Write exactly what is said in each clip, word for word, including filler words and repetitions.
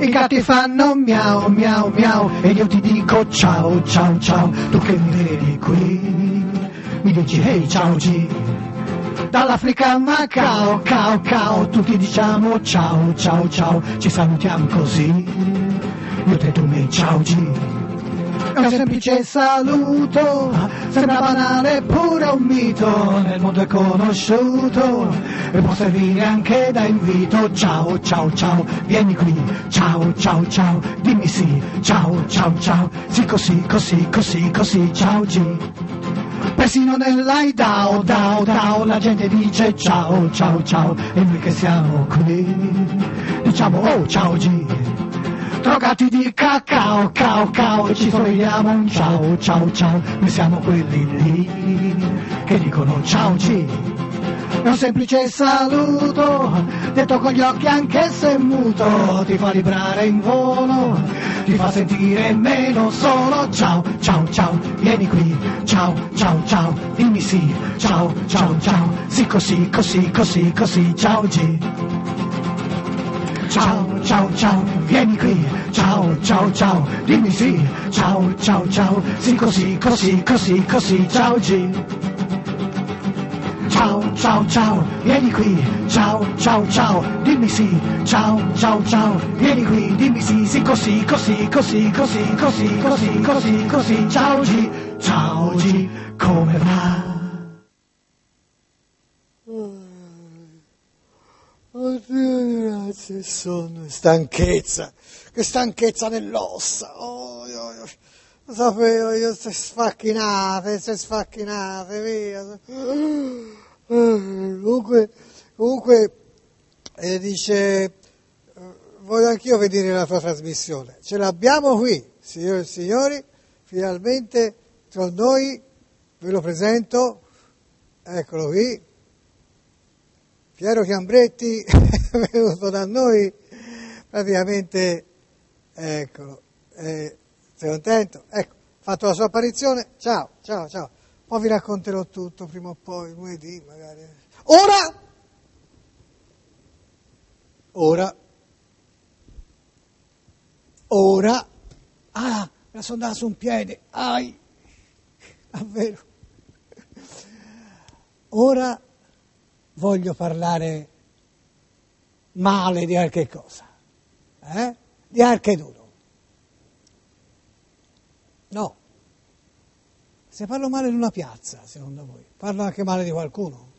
i gatti fanno miau miau miau e io ti dico ciao ciao ciao. Tu che mi vedi qui mi dici hey ciao G. Dall'Africa a Macao, cao cao, tutti diciamo ciao ciao ciao, ci salutiamo così, io te tu me ciao G. È un semplice saluto, sembra banale pure un mito, nel mondo è conosciuto e può servire anche da invito. Ciao ciao ciao, vieni qui, ciao ciao ciao, dimmi sì, ciao ciao ciao, sì così così così così, ciao G. Persino nell'Aidao, dao, dao, la gente dice ciao, ciao, ciao, e noi che siamo qui, diciamo oh, ciao G. Drogati di cacao, cao, cao, e ci sorridiamo un ciao, ciao, ciao, noi siamo quelli lì, che dicono ciao G. È un semplice saluto, detto con gli occhi anche se muto, ti fa vibrare in volo, ti fa sentire meno solo. Ciao, ciao, ciao, vieni qui, ciao, ciao, ciao, dimmi sì, ciao, ciao, ciao, sì così, così, così, così, ciao G. Ciao, ciao, ciao, vieni qui, ciao, ciao, ciao, dimmi sì, ciao, ciao, ciao, sì così, così, così, così, ciao G. Ciao, ciao, ciao, vieni qui, ciao, ciao, ciao, dimmi sì, ciao, ciao, ciao, vieni qui, dimmi sì, sì così, così, così, così, così, così, così, così, ciao G, ciao G, come va? Oddio, grazie, sonno, stanchezza, che stanchezza nell'ossa, oh, io, io, lo sapevo, io se sfacchinate, se sfacchinate, via. Comunque, comunque eh, dice, eh, voglio anch'io vedere la tua trasmissione, ce l'abbiamo qui, signore e signori, finalmente con noi, ve lo presento, eccolo qui, Piero Chiambretti è venuto da noi, praticamente, eccolo, eh, sei contento? Ecco, fatto la sua apparizione, ciao, ciao, ciao, poi vi racconterò tutto prima o poi, lunedì magari. Ora, ora, ora, ah, me la sono data su un piede, ai, davvero, ora voglio parlare male di qualche cosa, eh? Di Archeduro. No. Se parlo male di una piazza, secondo voi, parlo anche male di qualcuno?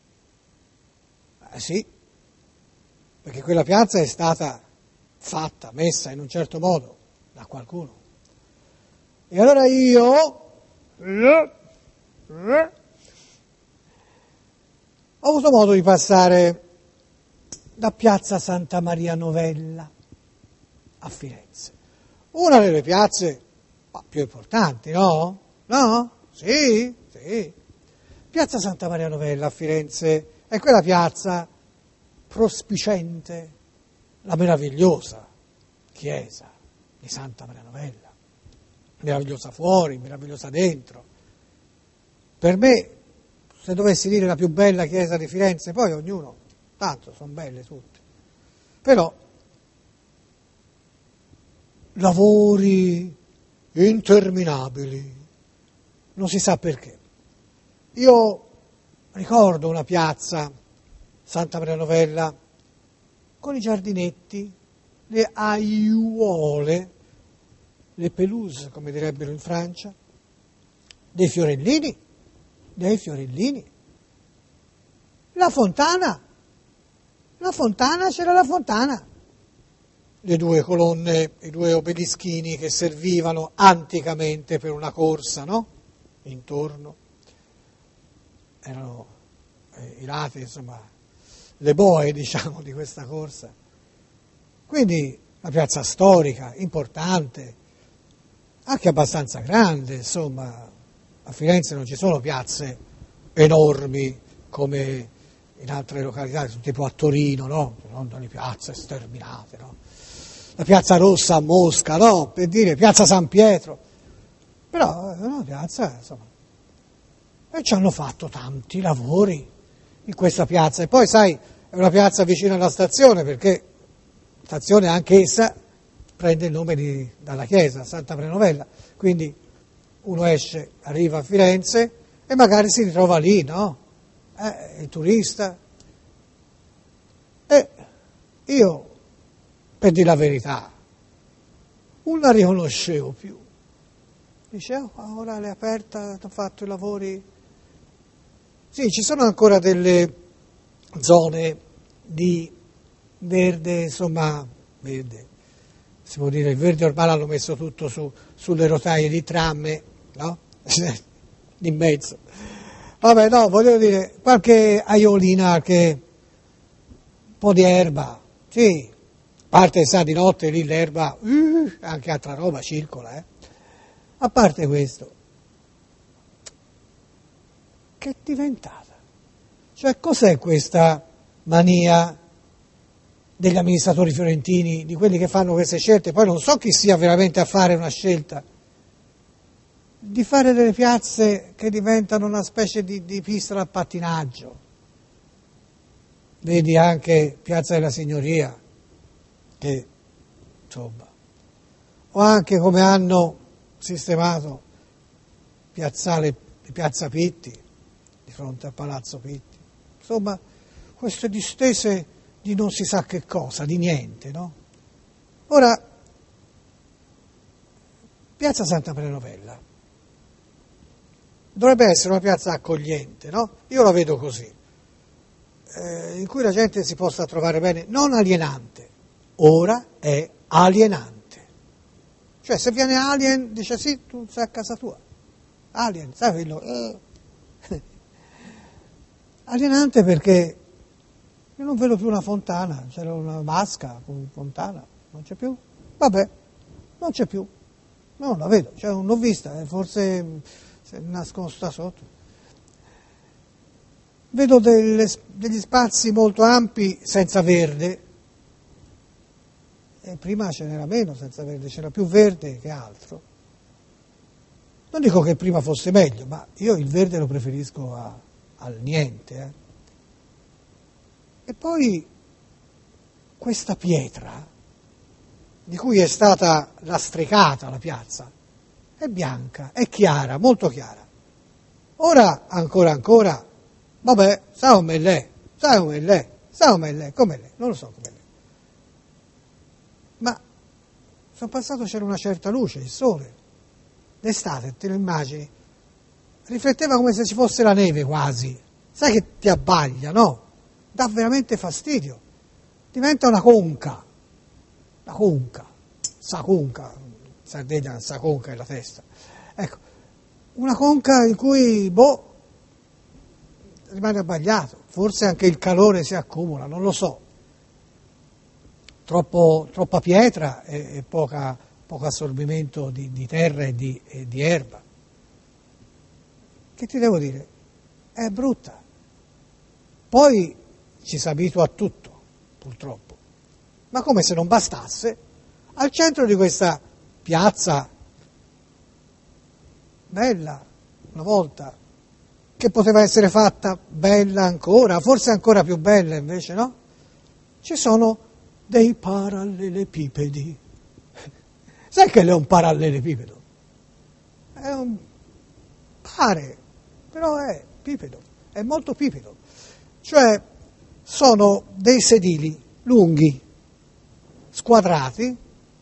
Eh sì, perché quella piazza è stata fatta, messa in un certo modo da qualcuno. E allora io... Ho avuto modo di passare da Piazza Santa Maria Novella a Firenze, una delle piazze più importanti, no? No? Sì, sì. Piazza Santa Maria Novella a Firenze è quella piazza prospicente la meravigliosa chiesa di Santa Maria Novella, meravigliosa fuori, meravigliosa dentro. Per me, se dovessi dire la più bella chiesa di Firenze, poi ognuno, tanto sono belle tutte, però lavori interminabili, non si sa perché. Io ricordo una piazza, Santa Maria Novella, con i giardinetti, le aiuole, le pelouse, come direbbero in Francia, dei fiorellini, dei fiorellini. La fontana, la fontana, c'era la fontana. Le due colonne, i due obelischini che servivano anticamente per una corsa, no? Intorno. Erano eh, i lati, insomma, le boe, diciamo, di questa corsa. Quindi una piazza storica, importante, anche abbastanza grande, insomma. A Firenze non ci sono piazze enormi come in altre località, tipo a Torino, no? Non le piazze sterminate, no? La piazza Rossa a Mosca, no? Per dire, piazza San Pietro. Però è una piazza, insomma. E ci hanno fatto tanti lavori in questa piazza. E poi, sai, è una piazza vicino alla stazione, perché la stazione anch'essa prende il nome di, dalla chiesa, Santa Prenovella, quindi uno esce, arriva a Firenze e magari si ritrova lì, no? Eh, il turista. E io, per dire la verità, non la riconoscevo più. Dice, oh, ora l'è aperta, hanno fatto i lavori. Sì, ci sono ancora delle zone di verde, insomma, verde. Si può dire, il verde ormai l'hanno messo tutto su, sulle rotaie di tram, no? In mezzo. Vabbè, no, voglio dire, qualche aiolina, qualche po' di erba, sì, a parte sa di notte lì l'erba, uh, anche altra roba circola, eh. A parte questo, che è diventata? Cioè, cos'è questa mania degli amministratori fiorentini, di quelli che fanno queste scelte? Poi non so chi sia veramente a fare una scelta, di fare delle piazze che diventano una specie di, di pista da pattinaggio. Vedi anche Piazza della Signoria, che insomma, o anche come hanno sistemato piazzale, Piazza Pitti, di fronte al Palazzo Pitti. Insomma, queste distese di non si sa che cosa, di niente, no? Ora, Piazza Santa Prenovella dovrebbe essere una piazza accogliente, no? Io la vedo così, eh, in cui la gente si possa trovare bene, non alienante. Ora è alienante. Cioè, se viene alien, dice sì, tu sei a casa tua. Alien, sai quello? Eh. Alienante perché io non vedo più una fontana, c'era una vasca, una fontana, non c'è più? Vabbè, non c'è più. No, non la vedo, cioè non l'ho vista, eh, forse si è nascosta sotto. Vedo delle, degli spazi molto ampi senza verde, e prima ce n'era meno senza verde, c'era più verde che altro. Non dico che prima fosse meglio, ma io il verde lo preferisco a, al niente. Eh. E poi questa pietra, di cui è stata lastricata la piazza, è bianca, è chiara, molto chiara. Ora, ancora ancora, vabbè, sa come lei, sa come lei, sa come lei, come lei, non lo so come lei. Ma sono passato, c'era una certa luce, il sole, l'estate, te lo immagini, rifletteva come se ci fosse la neve quasi, sai che ti abbaglia, no? Dà veramente fastidio, diventa una conca, la conca, sa conca, Sardegna sa conca è la testa, ecco, una conca in cui, boh, rimane abbagliato, forse anche il calore si accumula, non lo so. Troppo, troppa pietra e, e poca, poco assorbimento di, di terra e di, e di erba. Che ti devo dire? È brutta. Poi ci si abitua a tutto, purtroppo. Ma come se non bastasse, al centro di questa piazza bella, una volta, che poteva essere fatta bella ancora, forse ancora più bella invece, no? Ci sono dei parallelepipedi. Sai che è un parallelepipedo? È un pare, però è pipedo, è molto pipedo. Cioè sono dei sedili lunghi, squadrati,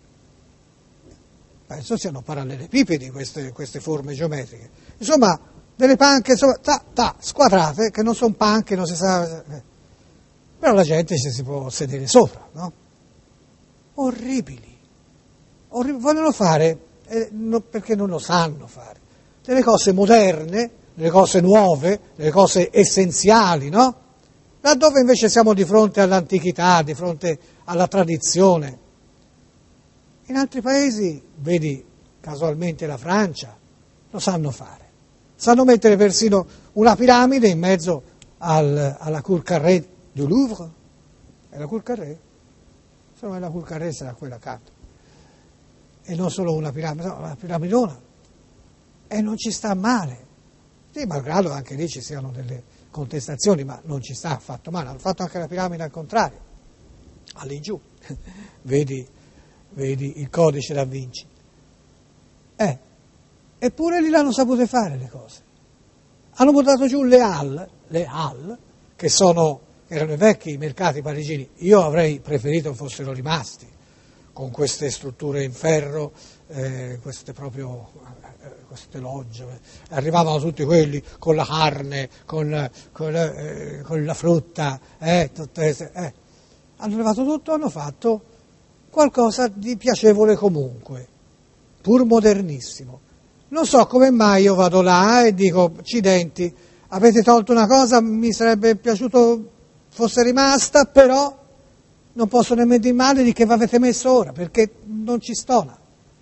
penso siano parallelepipedi queste, queste forme geometriche. Insomma, delle panche insomma, ta, ta, squadrate, che non sono panche, non si sa... Però la gente ci si può sedere sopra, no? Orribili. Orrib- vogliono fare, eh, no, perché non lo sanno fare, delle cose moderne, delle cose nuove, delle cose essenziali, no? Laddove invece siamo di fronte all'antichità, di fronte alla tradizione. In altri paesi, vedi casualmente la Francia, lo sanno fare. Sanno mettere persino una piramide in mezzo al, alla Cour Carrée du Louvre. È la Cour Carrée? Se non è la Cour Carrée sarà quella accanto. E non solo una piramide, no, una piramidona. E non ci sta male. Sì, malgrado anche lì ci siano delle contestazioni, ma non ci sta affatto male. Hanno fatto anche la piramide al contrario, all'ingiù. Vedi vedi il codice da Vinci. Eh, eppure lì l'hanno sapute fare le cose. Hanno buttato giù le Halles, le Halles, che sono, erano i vecchi mercati parigini. Io avrei preferito fossero rimasti, con queste strutture in ferro, eh, queste proprio, eh, queste logge. Arrivavano tutti quelli con la carne, con, con, eh, con la frutta, eh, tutte, eh. Hanno levato tutto, hanno fatto qualcosa di piacevole comunque, pur modernissimo. Non so come mai io vado là e dico, accidenti, avete tolto una cosa, mi sarebbe piaciuto fosse rimasta, però non posso nemmeno dire male di che avete messo ora, perché non ci stona.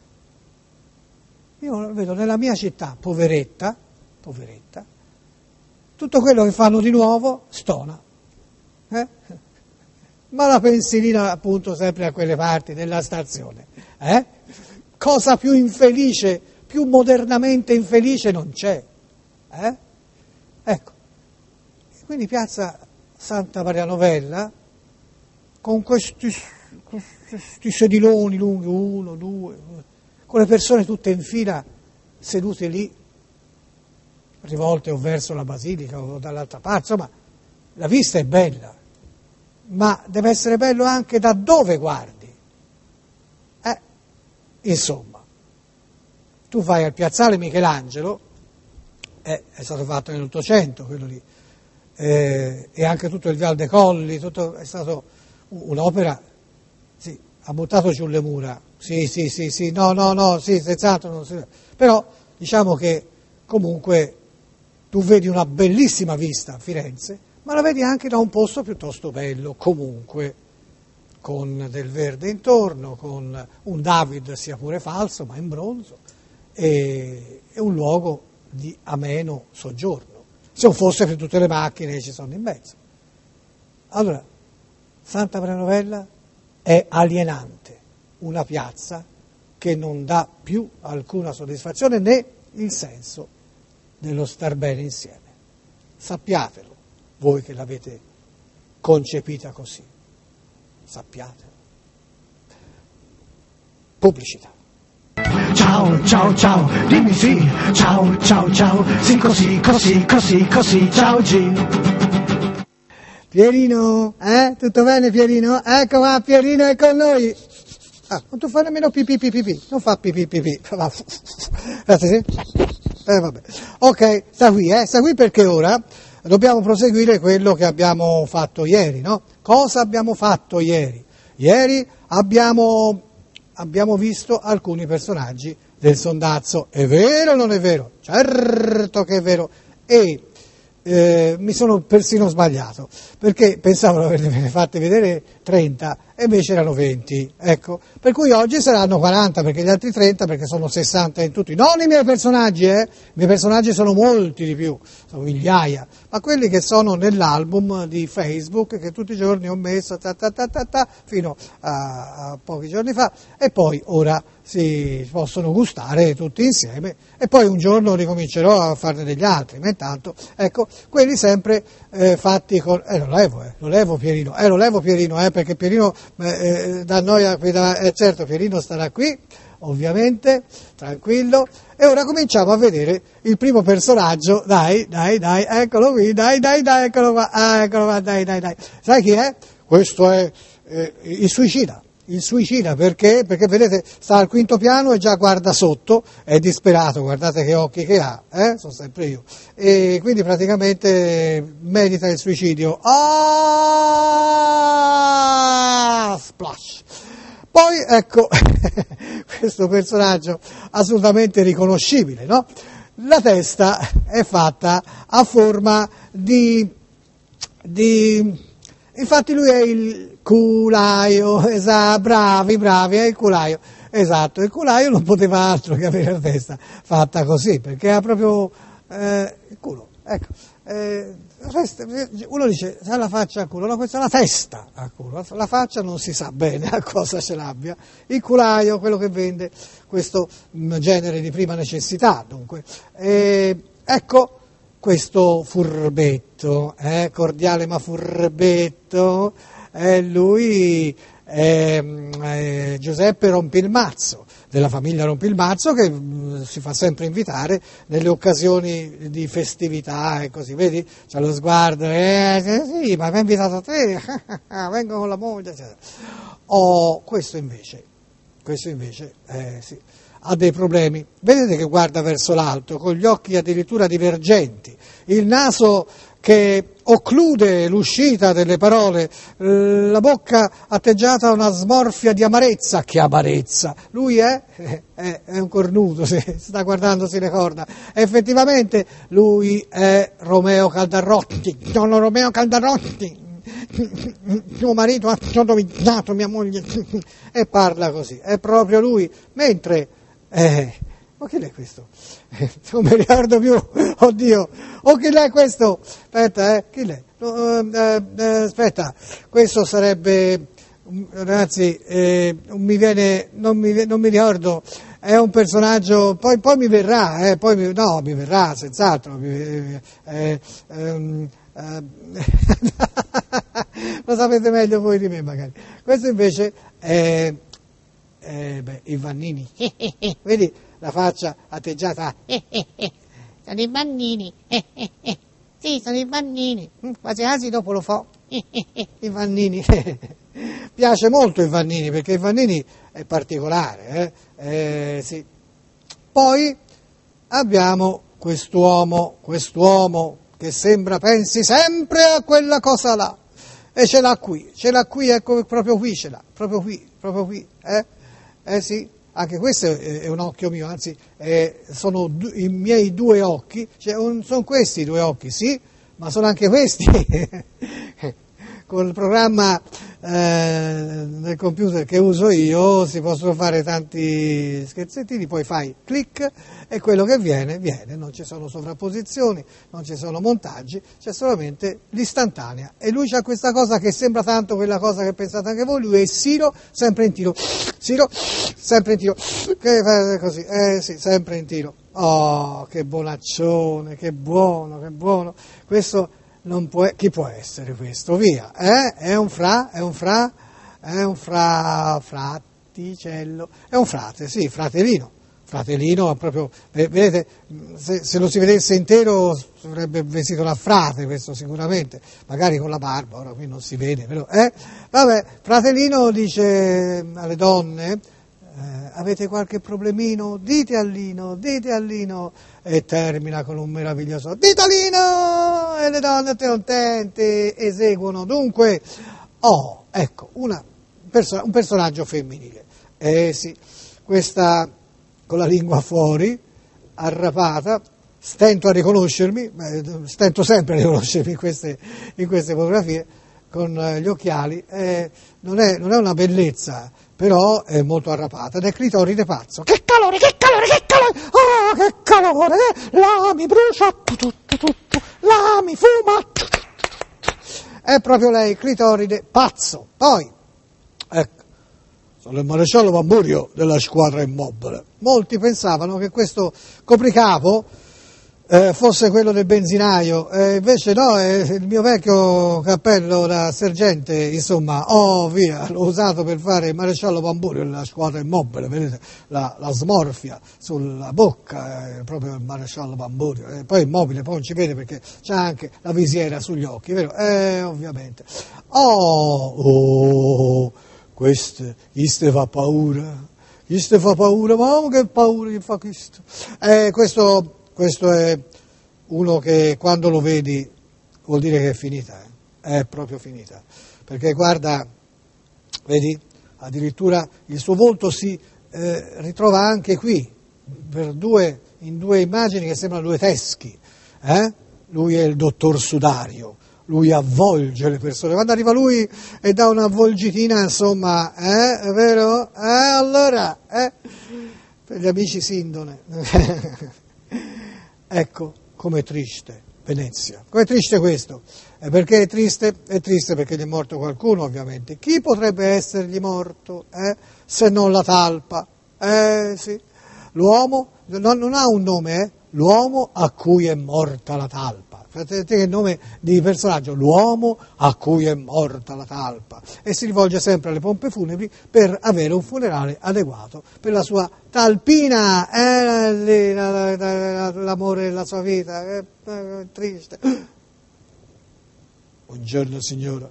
Io vedo nella mia città, poveretta, poveretta, tutto quello che fanno di nuovo stona. Eh? Ma la pensilina appunto sempre a quelle parti della stazione. Eh? Cosa più infelice, più modernamente infelice non c'è. Eh? Ecco, quindi piazza Santa Maria Novella, con questi, questi sediloni lunghi, uno, due, con le persone tutte in fila sedute lì, rivolte o verso la basilica o dall'altra parte, insomma, la vista è bella, ma deve essere bello anche da dove guardi. Eh, insomma. Tu vai al piazzale Michelangelo, eh, è stato fatto nell'Ottocento quello lì, eh, e anche tutto il Viale dei Colli, tutto, è stato un'opera, sì, ha buttato giù le mura, sì, sì, sì, sì, no, no, no, sì, senz'altro, non si... però diciamo che comunque tu vedi una bellissima vista a Firenze, ma la vedi anche da un posto piuttosto bello, comunque, con del verde intorno, con un David sia pure falso, ma in bronzo, e è un luogo di ameno soggiorno, se non fosse per tutte le macchine che ci sono in mezzo. Allora, Santa Maria Novella è alienante, una piazza che non dà più alcuna soddisfazione né il senso dello star bene insieme. Sappiatelo, voi che l'avete concepita così, sappiatelo. Pubblicità. Ciao, ciao, ciao, dimmi sì, ciao, ciao, ciao, sì così, così, così, così, ciao G. Pierino, eh? Tutto bene Pierino? Ecco qua, Pierino è con noi. Ah, non tu fai nemmeno pipì pipì pipì, non fa pipì pipì. Eh, vabbè. Ok, sta qui, eh? Sta qui perché ora dobbiamo proseguire quello che abbiamo fatto ieri, no? Cosa abbiamo fatto ieri? Ieri abbiamo... abbiamo visto alcuni personaggi del Sondazzo. È vero o non è vero? Certo che è vero. E eh, mi sono persino sbagliato, perché pensavo di averne fatte vedere trenta e invece erano venti. Ecco, per cui oggi saranno quaranta, perché gli altri trenta, perché sono sessanta in tutti. Non i miei personaggi, eh? I miei personaggi sono molti di più, sono migliaia, ma quelli che sono nell'album di Facebook che tutti i giorni ho messo ta ta ta ta ta, fino a, a pochi giorni fa, e poi ora si possono gustare tutti insieme, e poi un giorno ricomincerò a farne degli altri, ma intanto, ecco, quelli sempre eh, fatti con... Eh, lo levo, eh, lo levo Pierino, eh, lo levo Pierino, eh, perché Pierino eh, da noia qui, da, eh, certo Pierino starà qui, ovviamente, tranquillo, e ora cominciamo a vedere il primo personaggio, dai, dai, dai, eccolo qui, dai, dai, dai, eccolo qua, ah, eccolo qua, dai, dai, dai, sai chi è? Questo è eh, il suicida. Il suicida perché? Perché vedete sta al quinto piano e già guarda sotto, è disperato, guardate che occhi che ha, eh? Sono sempre io, e quindi praticamente medita il suicidio. Ah! Splash! Poi ecco questo personaggio assolutamente riconoscibile, no? La testa è fatta a forma di... di infatti lui è il culaio, esatto, bravi, bravi, è il culaio, esatto, il culaio non poteva altro che avere la testa fatta così, perché ha proprio eh, il culo, ecco, eh, uno dice, c'ha la faccia a culo, no, questa è la testa a culo, la faccia non si sa bene a cosa ce l'abbia, il culaio, quello che vende questo genere di prima necessità, dunque, eh, ecco, questo furbetto, eh, cordiale ma furbetto, eh, lui eh, eh, Giuseppe Rompilmazzo, della famiglia Rompilmazzo, che mh, si fa sempre invitare nelle occasioni di festività e così, vedi? C'ha lo sguardo, eh, sì, ma mi hai invitato te, vengo con la moglie, eccetera. Oh, questo invece, questo invece, eh, sì, ha dei problemi. Vedete che guarda verso l'alto, con gli occhi addirittura divergenti, il naso che occlude l'uscita delle parole, la bocca atteggiata a una smorfia di amarezza. Che amarezza! Lui è, è, è un cornuto, si sta guardandosi le corna. Effettivamente lui è Romeo Caldarrotti, sono Romeo Caldarrotti, mio marito ha sodomizzato mia moglie, e parla così, è proprio lui, mentre... Eh, ma che è questo? Non mi ricordo più, oddio, oh chi è questo? Aspetta, eh, chi è? Uh, uh, uh, aspetta, questo sarebbe, ragazzi, eh, mi viene, non mi, non mi ricordo, è un personaggio, poi, poi mi verrà, eh, poi mi, no, mi verrà, senz'altro, mi, eh, um, uh, lo sapete meglio voi di me magari. Questo invece è... Eh, beh, i Vannini, vedi la faccia atteggiata, sono i Vannini, sì, sono i Vannini, quasi quasi dopo lo fa, i Vannini, piace molto i Vannini perché i Vannini è particolare, eh? Eh, sì. Poi abbiamo quest'uomo, quest'uomo che sembra pensi sempre a quella cosa là, e ce l'ha qui, ce l'ha qui, ecco, proprio qui ce l'ha, proprio qui, proprio qui, eh? Eh sì, anche questo è un occhio mio, anzi eh, sono du- i miei due occhi, cioè un, sono questi i due occhi, sì, ma sono anche questi. Con il programma eh, del computer che uso io si possono fare tanti scherzettini, poi fai clic e quello che viene, viene, non ci sono sovrapposizioni, non ci sono montaggi, c'è solamente l'istantanea. E lui c'ha questa cosa che sembra tanto quella cosa che pensate anche voi, lui è Siro, sempre in tiro, Siro, sempre in tiro, che fa così, eh sì, sempre in tiro. Oh, che bonaccione, che buono, che buono, questo... Non può, chi può essere questo? Via, eh? È un fra, è un fra, è un fra, fraticello, è un frate, sì, fratellino, fratellino, proprio, vedete, se, se lo si vedesse intero sarebbe vestito da frate questo sicuramente, magari con la barba, ora qui non si vede, però, eh? Vabbè, fratellino dice alle donne, Eh, avete qualche problemino? Dite a Lino, dite a Lino, e termina con un meraviglioso dite a Lino, e le donne contente eseguono. Dunque, oh, ecco, una perso- un personaggio femminile, eh sì, questa con la lingua fuori, arrapata, stento a riconoscermi, beh, stento sempre a riconoscermi in queste, in queste fotografie, con gli occhiali, eh, non, è, non è una bellezza, però è molto arrapata ed è clitoride pazzo. Che calore, che calore, che calore, oh, che calore, eh? La mi brucia, tutto, tutto, la mi fuma, tutto. È proprio lei, clitoride pazzo. Poi, ecco, sono il maresciallo Bamburio della squadra immobile. Molti pensavano che questo copricapo Eh, fosse quello del benzinaio, eh, invece no, è il mio vecchio cappello da sergente, insomma, oh via, l'ho usato per fare il maresciallo Bamburio nella squadra immobile, vedete, la, la smorfia sulla bocca, è proprio il maresciallo Bamburio, eh, poi immobile, poi non ci vede perché c'ha anche la visiera sugli occhi, vero? Eh, ovviamente. Oh, oh, questo, questo fa paura, questo fa paura, ma che paura che fa questo? Eh, questo... Questo è uno che quando lo vedi vuol dire che è finita, eh? È proprio finita, perché guarda, vedi, addirittura il suo volto si eh, ritrova anche qui, per due, in due immagini che sembrano due teschi, eh? Lui è il dottor Sudario, lui avvolge le persone, quando arriva lui e dà un'avvolgitina, insomma, eh? È vero? Eh? Allora, eh? Per gli amici Sindone. Ecco, com'è triste Venezia, com'è triste questo, e perché è triste? È triste perché gli è morto qualcuno ovviamente, chi potrebbe essergli morto, eh? Se non la talpa, eh sì, l'uomo non, non ha un nome, eh? l'uomo a cui è morta la talpa. Vedete che nome di personaggio, l'uomo a cui è morta la talpa, e si rivolge sempre alle pompe funebri per avere un funerale adeguato per la sua talpina, eh, l'amore della sua vita, è eh, triste. Buongiorno signora,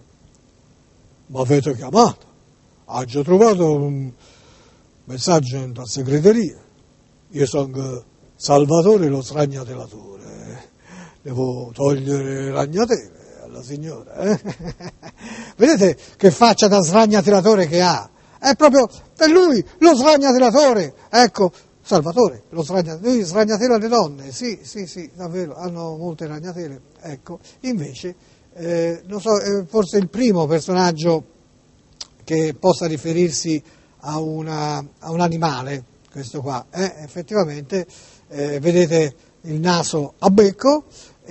mi avete chiamato, ho già trovato un messaggio in tua segreteria, io sono Salvatore lo sragnatelatore. Devo togliere le ragnatele alla signora, eh? Vedete che faccia da sragnatelatore che ha? È proprio per lui lo sragnatelatore, ecco, Salvatore, lo sragnatelatore, lui sragnatela le donne, sì, sì, sì, davvero, hanno molte ragnatele, ecco, invece, eh, non so, è forse il primo personaggio che possa riferirsi a, una, a un animale, questo qua, eh? Effettivamente, eh, vedete il naso a becco,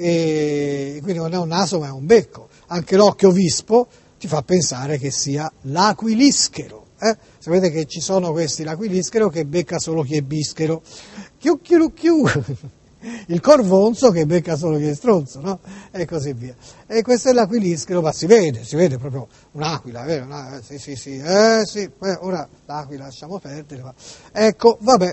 e quindi non è un naso ma è un becco, anche l'occhio vispo ti fa pensare che sia l'aquilischero, eh? Sapete che ci sono questi, l'aquilischero che becca solo chi è bischero, chiu chiu chiu, il corvonzo che becca solo chi è stronzo, no? E così via. E questo è l'aquilischero, ma si vede, si vede proprio un'aquila, vero? Una, sì, sì, sì, eh, sì, eh, ora l'aquila lasciamo perdere, ma... ecco, vabbè,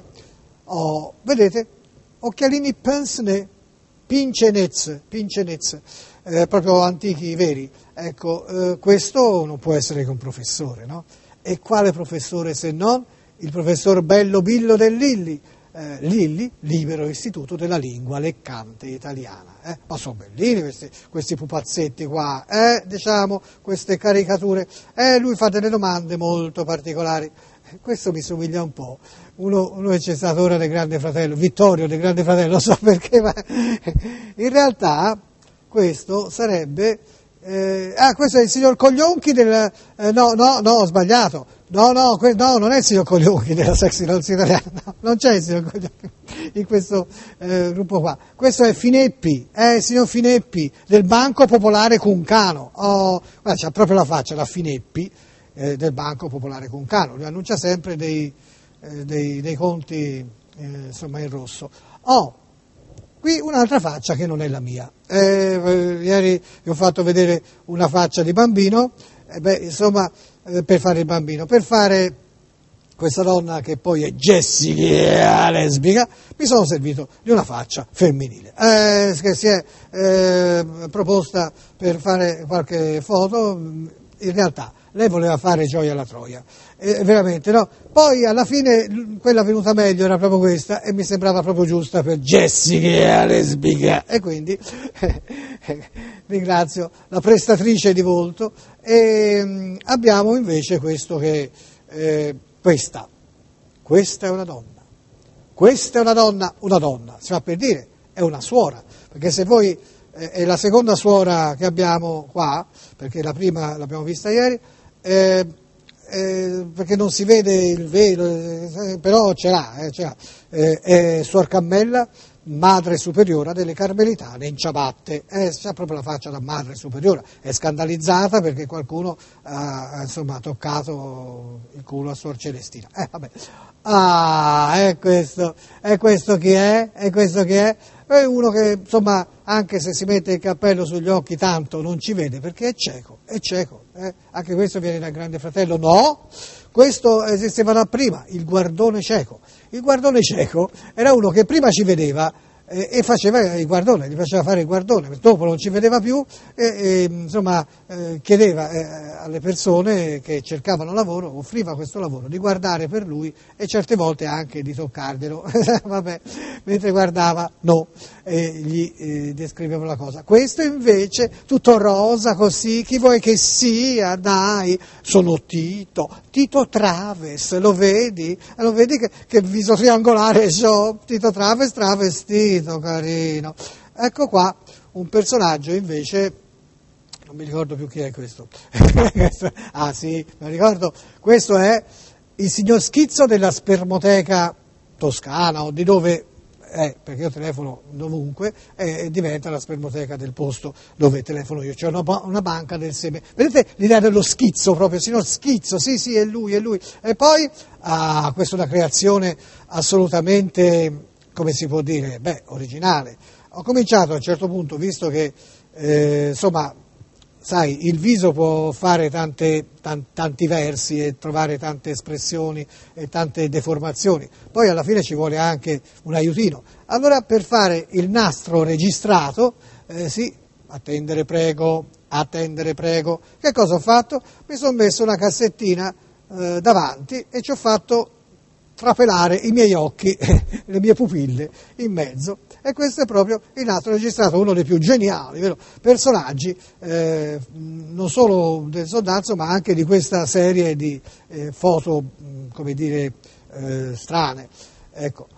oh, vedete, occhialini pince-nez, pince-nez, pince-nez, eh, proprio antichi, veri, ecco, eh, questo non può essere che un professore, no? E quale professore se non il professor Bello Billo del Lilli, eh, Lilli, libero istituto della lingua leccante italiana, eh? Ma sono bellini questi, questi pupazzetti qua, eh? Diciamo, queste caricature, eh, lui fa delle domande molto particolari. Questo mi somiglia un po', uno, uno che c'è stato ora del Grande Fratello, Vittorio del Grande Fratello, non so perché, ma in realtà questo sarebbe, eh, ah questo è il signor Coglionchi del, eh, no, no, no, ho sbagliato, no, no, que, no, non è il signor Coglionchi della Sexy Nonzi Italiana, no, non c'è il signor Coglionchi in questo eh, gruppo qua, questo è Fineppi, è il signor Fineppi del Banco Popolare Cuncano, oh, guarda, c'ha proprio la faccia, la Fineppi, Eh, del Banco Popolare Cuncano, lui annuncia sempre dei, eh, dei, dei conti eh, insomma in rosso. Oh, qui un'altra faccia che non è la mia. Eh, ieri vi ho fatto vedere una faccia di bambino, eh, beh, insomma, eh, per fare il bambino, per fare questa donna che poi è Jessica lesbica, mi sono servito di una faccia femminile, eh, che si è eh, proposta per fare qualche foto, in realtà lei voleva fare Gioia alla Troia, eh, veramente, no? Poi alla fine quella venuta meglio era proprio questa e mi sembrava proprio giusta per Jessica lesbica, e quindi eh, ringrazio la prestatrice di volto. E mh, abbiamo invece questo che, eh, questa, questa è una donna, questa è una donna, una donna, si fa per dire, è una suora, perché se voi, eh, è la seconda suora che abbiamo qua, perché la prima l'abbiamo vista ieri, Eh, eh, perché non si vede il velo, eh, però ce l'ha, eh, ce l'ha. Eh, è Suor Cammella, madre superiora delle Carmelitane in ciabatte, eh, c'ha proprio la faccia da madre superiora, è scandalizzata perché qualcuno ha, insomma, toccato il culo a Suor Celestina. Eh, vabbè. Ah, è questo, è questo chi è, è questo chi è, è uno che, insomma, anche se si mette il cappello sugli occhi tanto non ci vede perché è cieco, è cieco, eh? Anche questo viene dal Grande Fratello, no, questo esisteva da prima, il guardone cieco, il guardone cieco era uno che prima ci vedeva eh, e faceva il guardone, gli faceva fare il guardone, dopo non ci vedeva più e, e insomma eh, chiedeva eh, alle persone che cercavano lavoro, offriva questo lavoro di guardare per lui e certe volte anche di toccarglielo, vabbè, mentre guardava no, e gli eh, descriveva la cosa. Questo invece tutto rosa così, chi vuoi che sia, dai, sono Tito, Tito Traves, lo vedi? Lo vedi che, che viso triangolare c'ho, Tito Traves travestito, carino. Ecco qua un personaggio invece, non mi ricordo più chi è questo, ah sì, mi ricordo, questo è il signor Schizzo della Spermoteca Toscana o di dove è, perché io telefono dovunque e diventa la spermoteca del posto dove telefono io, c'è una, una banca del seme, vedete l'idea dello schizzo proprio, signor Schizzo, sì sì è lui, è lui, e poi ah, questa è una creazione assolutamente come si può dire, beh, originale. Ho cominciato a un certo punto, visto che, eh, insomma, sai, il viso può fare tante, tan, tanti versi e trovare tante espressioni e tante deformazioni, poi alla fine ci vuole anche un aiutino. Allora, per fare il nastro registrato, eh, sì, attendere prego, attendere prego, che cosa ho fatto? Mi sono messo una cassettina eh, davanti e ci ho fatto trapelare i miei occhi, le mie pupille in mezzo, e questo è proprio il nastro registrato, uno dei più geniali, vero? Personaggi eh, non solo del Soldazzo ma anche di questa serie di eh, foto, come dire, eh, strane. Ecco,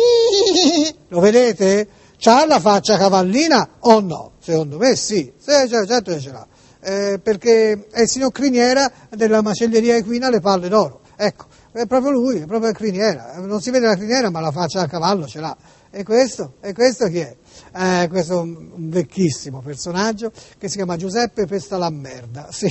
lo vedete? C'ha la faccia cavallina o no? Secondo me sì, certo che ce l'ha, eh, perché è il signor Criniera della macelleria equina Le Palle d'Oro, ecco. È proprio lui, è proprio la criniera, non si vede la criniera ma la faccia a cavallo ce l'ha. E questo? E questo chi è? Eh, questo è un, un vecchissimo personaggio che si chiama Giuseppe Pestalammerda, sì.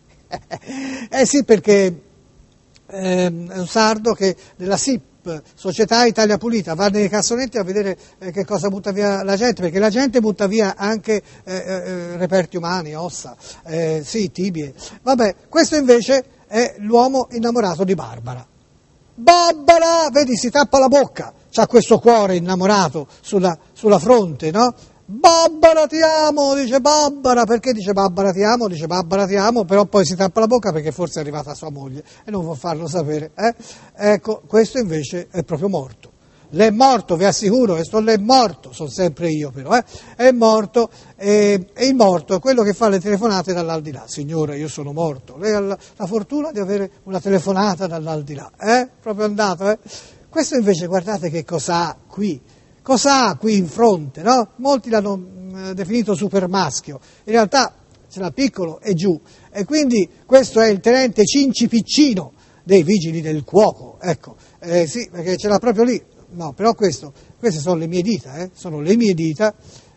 Eh sì, perché eh, è un sardo che della S I P, Società Italia Pulita, va nei cassonetti a vedere eh, che cosa butta via la gente, perché la gente butta via anche eh, eh, reperti umani, ossa, eh, sì, tibie. Vabbè, questo invece è l'uomo innamorato di Barbara. Barbara, vedi, si tappa la bocca, c'ha questo cuore innamorato sulla, sulla fronte, no? Barbara ti amo, dice Barbara, perché dice Barbara ti amo? Dice Barbara ti amo, però poi si tappa la bocca perché forse è arrivata sua moglie e non vuol farlo sapere, eh? Ecco, questo invece è proprio morto. L'è morto, vi assicuro, questo l'è morto, sono sempre io però, eh? È morto, e, e il morto è quello che fa le telefonate dall'aldilà. Signore, io sono morto, lei ha la, la fortuna di avere una telefonata dall'aldilà, eh? Proprio andato, eh? Questo invece, guardate che cosa ha qui, cosa ha qui in fronte, no? Molti l'hanno eh, definito supermaschio, in realtà ce l'ha piccolo e giù, e quindi questo è il tenente Cinci Piccino dei Vigili del Cuoco, ecco, eh, sì, perché ce l'ha proprio lì. No, però questo, queste sono le mie dita, eh? Sono le mie dita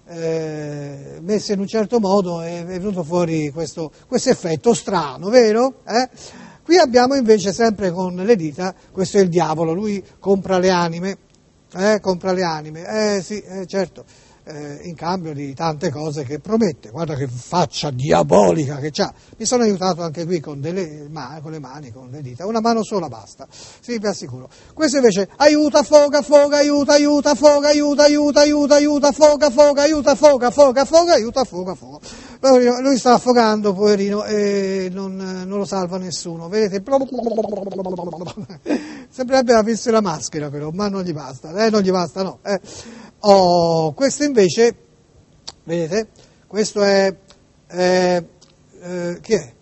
eh, messe in un certo modo, è, è venuto fuori questo, questo effetto strano, vero? Eh? Qui abbiamo invece sempre con le dita, questo è il diavolo, lui compra le anime, eh? Compra le anime, eh sì, eh, certo, eh, in cambio di tante cose che promette, guarda che faccia diabolica che c'ha. Mi sono aiutato anche qui con, delle, ma, con le mani, con le dita, una mano sola basta, sì, vi assicuro. Questo invece aiuta, foga, foga, aiuta, aiuta, foga, aiuta, aiuta, aiuta, aiuta, foga, foga, aiuta, foga, foga, foga, aiuta, foga, foga. Lui sta affogando, poverino, e non, non lo salva nessuno, vedete? Sembrerebbe aver visto la maschera però, ma non gli basta, eh, non gli basta, no. Eh. Oh, questo invece, vedete, questo è, eh, eh, chi è?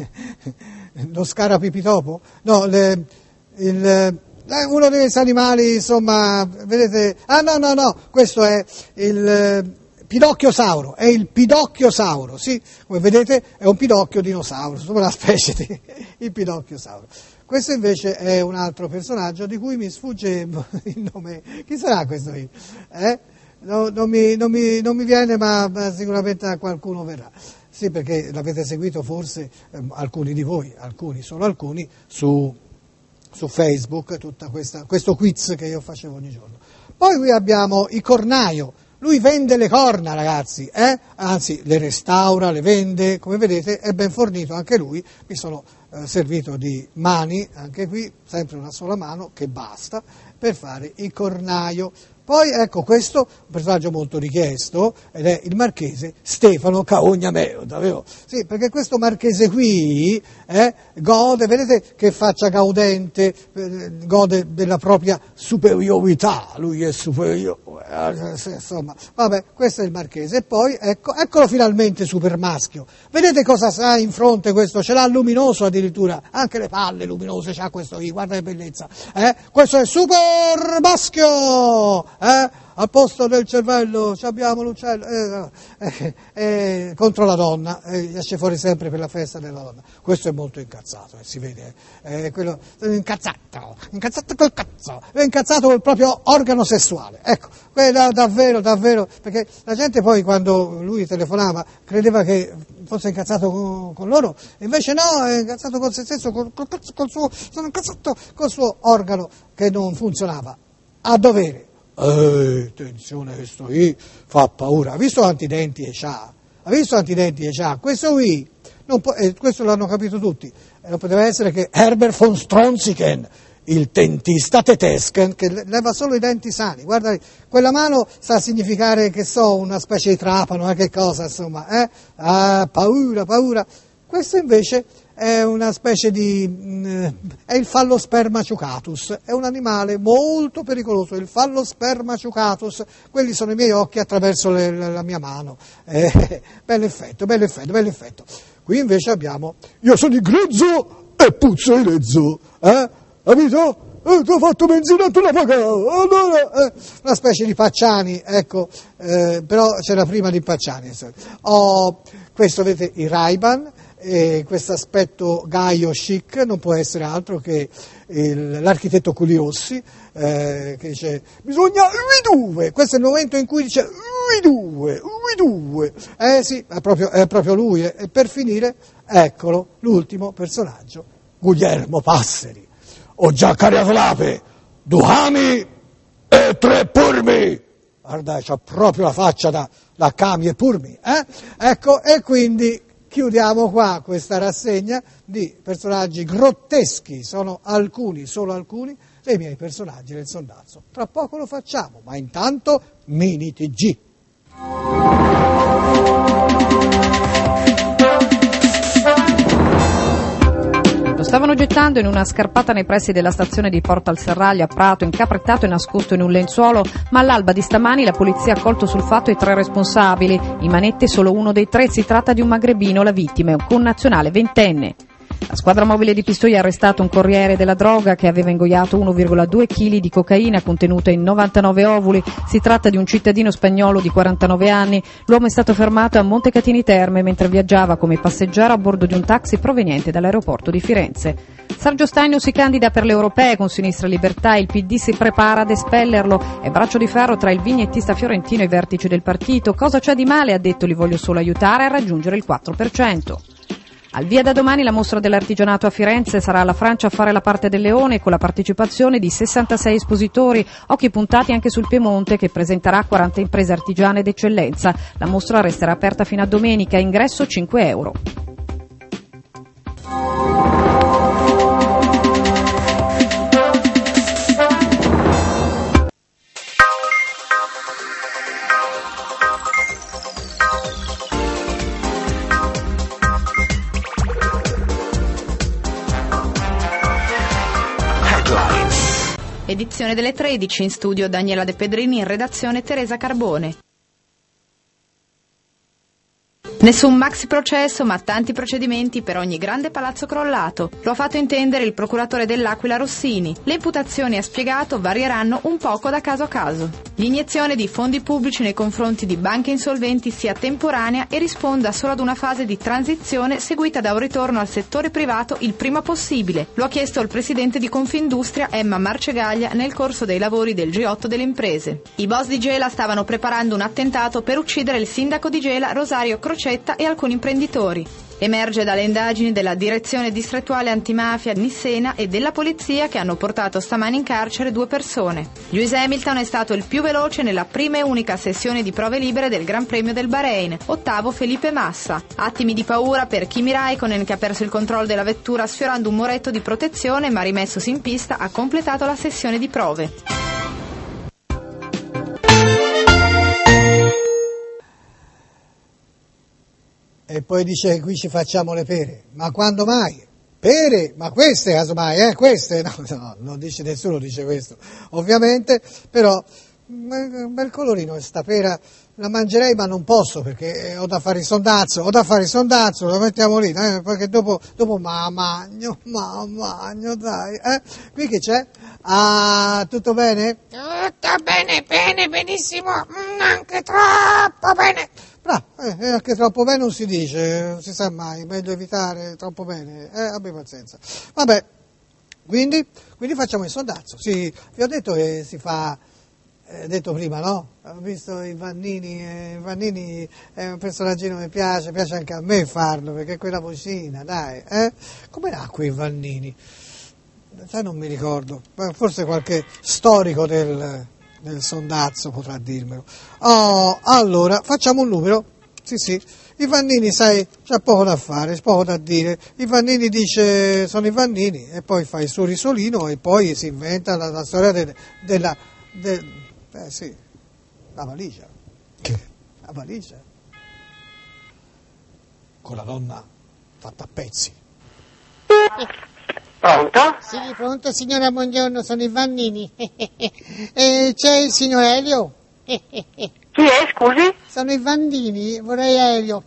Lo scarapipitopo? No, le, il, uno dei animali, insomma, vedete, ah no, no, no, questo è il Pidocchiosauro, è il Pidocchiosauro, sì, come vedete è un Pidocchio dinosauro, insomma una specie di il Pidocchiosauro. Questo invece è un altro personaggio di cui mi sfugge il nome. Chi sarà questo qui? Eh? No, non, mi, non, mi, non mi viene, ma, ma sicuramente a qualcuno verrà. Sì, perché l'avete seguito forse eh, alcuni di voi, alcuni, solo alcuni, su, su Facebook, tutta questa, questo quiz che io facevo ogni giorno. Poi qui abbiamo il cornaio. Lui vende le corna, ragazzi, eh? Anzi le restaura, le vende, come vedete è ben fornito anche lui. Mi sono eh, servito di mani, anche qui sempre una sola mano che basta per fare il cornaio. Poi ecco questo, un personaggio molto richiesto, ed è il marchese Stefano Caognameo, davvero? Sì, perché questo marchese qui eh, gode, vedete che faccia gaudente, eh, gode della propria superiorità, lui è superiore, eh, insomma, vabbè, questo è il marchese. E poi, ecco, eccolo finalmente super maschio, vedete cosa ha in fronte questo, ce l'ha luminoso addirittura, anche le palle luminose c'ha questo qui, guarda che bellezza, eh? Questo è super maschio! Eh? Al posto del cervello abbiamo l'uccello eh, eh, eh, contro la donna, eh, esce fuori sempre per la festa della donna. Questo è molto incazzato, eh, si vede, eh, quello, incazzato, incazzato col cazzo, è incazzato col proprio organo sessuale, ecco, quello, davvero, davvero, perché la gente poi quando lui telefonava credeva che fosse incazzato con, con loro, invece no, è incazzato con se stesso, col, col, col suo, sono incazzato col suo organo che non funzionava a dovere. Eh, attenzione, questo qui fa paura. Ha visto quanti denti e c'ha? Ha visto quanti denti e c'ha? Questo qui, non può, eh, questo l'hanno capito tutti, e non poteva essere che Herbert von Stronziken, il dentista tedesco, che leva solo i denti sani. Guarda, quella mano sta a significare, che so, una specie di trapano, eh, che cosa, insomma, eh? Ah, paura, paura. Questo invece è una specie di... Mh, è il Phallospermachucatus, è un animale molto pericoloso, il Phallospermachucatus, quelli sono i miei occhi attraverso le, la, la mia mano. Eh, bell'effetto, bell'effetto, bell'effetto. Qui invece abbiamo, io sono il grezzo e puzzo di lezzo, eh? Capito? Eh, ti ho fatto benzina, tu la pagavo, allora, eh, una specie di Pacciani, ecco, eh, però c'era prima di Pacciani. Ho, questo vedete i Ray-Ban, e questo aspetto gaio chic non può essere altro che il, l'architetto Culiossi, eh, che dice bisogna uidue, questo è il momento in cui dice uidue, uidue, eh sì, è proprio, è proprio lui, eh. E per finire, eccolo, l'ultimo personaggio, Guglielmo Passeri. Ho già cariato l'ape, due ami e tre purmi. Guarda, c'ha proprio la faccia da, da cami e purmi, eh? Ecco, e quindi chiudiamo qua questa rassegna di personaggi grotteschi, sono alcuni, solo alcuni, dei miei personaggi del Sondazzo. Tra poco lo facciamo, ma intanto Mini T G. Lo stavano gettando in una scarpata nei pressi della stazione di Porta al Serraglio a Prato, incaprettato e nascosto in un lenzuolo, ma all'alba di stamani la polizia ha colto sul fatto i tre responsabili. In manette solo uno dei tre, si tratta di un magrebino, la vittima è un connazionale ventenne. La squadra mobile di Pistoia ha arrestato un corriere della droga che aveva ingoiato uno virgola due chili di cocaina contenuta in novantanove ovuli. Si tratta di un cittadino spagnolo di quarantanove anni. L'uomo è stato fermato a Montecatini Terme mentre viaggiava come passeggero a bordo di un taxi proveniente dall'aeroporto di Firenze. Sergio Staino si candida per le europee con Sinistra Libertà e il P D si prepara ad espellerlo. È braccio di ferro tra il vignettista fiorentino e i vertici del partito. Cosa c'è di male, ha detto, li voglio solo aiutare a raggiungere il quattro per cento. Al via da domani la mostra dell'artigianato a Firenze, sarà la Francia a fare la parte del leone con la partecipazione di sessantasei espositori, occhi puntati anche sul Piemonte che presenterà quaranta imprese artigiane d'eccellenza. La mostra resterà aperta fino a domenica, ingresso cinque euro. Edizione delle tredici, in studio Daniela De Pedrini, in redazione Teresa Carbone. Nessun maxi processo, ma tanti procedimenti per ogni grande palazzo crollato. Lo ha fatto intendere il procuratore dell'Aquila Rossini. Le imputazioni, ha spiegato, varieranno un poco da caso a caso. L'iniezione di fondi pubblici nei confronti di banche insolventi sia temporanea e risponda solo ad una fase di transizione seguita da un ritorno al settore privato il prima possibile. Lo ha chiesto il presidente di Confindustria, Emma Marcegaglia, nel corso dei lavori del G otto delle imprese. I boss di Gela stavano preparando un attentato per uccidere il sindaco di Gela, Rosario Crocetta, e alcuni imprenditori. Emerge dalle indagini della direzione distrettuale antimafia Nissena e della polizia che hanno portato stamani in carcere due persone. Lewis Hamilton è stato il più veloce nella prima e unica sessione di prove libere del Gran Premio del Bahrain, ottavo Felipe Massa. Attimi di paura per Kimi Raikkonen, che ha perso il controllo della vettura sfiorando un muretto di protezione ma rimessosi in pista ha completato la sessione di prove. E poi dice che qui ci facciamo le pere. Ma quando mai? Pere? Ma queste casomai, eh? Queste? No, no, non dice nessuno, dice questo. Ovviamente, però, un bel colorino questa pera, la mangerei ma non posso perché ho da fare il sondazzo, ho da fare il sondazzo, lo mettiamo lì, eh? Perché dopo, dopo ma magno, ma magno, dai, eh? Qui che c'è? Ah, tutto bene? Tutto bene, bene, benissimo, mm, anche troppo bene. Bravo, eh, anche troppo bene non si dice, non si sa mai, meglio evitare troppo bene, eh, abbi pazienza. Vabbè, quindi, quindi facciamo il sondazzo. Sì, vi ho detto che si fa, eh, detto prima, no? Ho visto i Vannini, eh, Vannini è un personaggino che mi piace, piace anche a me farlo, perché è quella vocina, dai, eh? Come nacque i Vannini? Sai, non mi ricordo, forse qualche storico del... nel sondazzo potrà dirmelo. Oh, allora, facciamo un numero. Sì, sì. I Vannini, sai, c'ha poco da fare, poco da dire. I Vannini dice sono i Vannini e poi fa il suo risolino e poi si inventa la, la storia de, della... De, eh sì, la valigia. La valigia. Con la donna fatta a pezzi. Pronto? Sì, pronto signora, buongiorno, sono i Vannini. E c'è il signor Elio? Chi è, scusi? Sono i Vannini, vorrei Elio.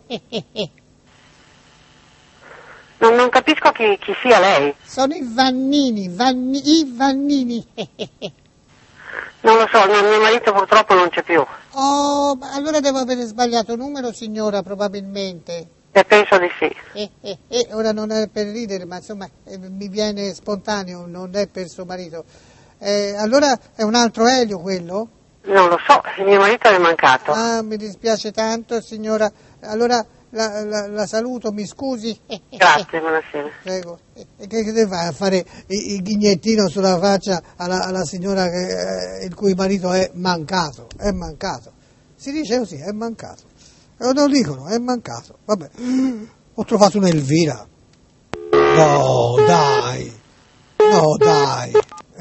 Non, non capisco chi, chi sia lei. Sono i Vannini, Vanni, i Vannini. Non lo so, mio marito purtroppo non c'è più. Oh, allora devo avere sbagliato numero, signora, probabilmente. E penso di sì. Eh, eh, eh, ora non è per ridere, ma insomma eh, mi viene spontaneo, non è per suo marito. Eh, allora è un altro Elio quello? Non lo so, il mio marito è mancato. Ah, mi dispiace tanto, signora. Allora la, la, la saluto, mi scusi. Grazie, buonasera. Prego. E che, che deve fare? A fare il, il ghignettino sulla faccia alla, alla signora che, eh, il cui marito è mancato? È mancato. Si dice così, è mancato. E lo dicono, è mancato. Vabbè. Ho trovato un'Elvira. No, dai. No, dai.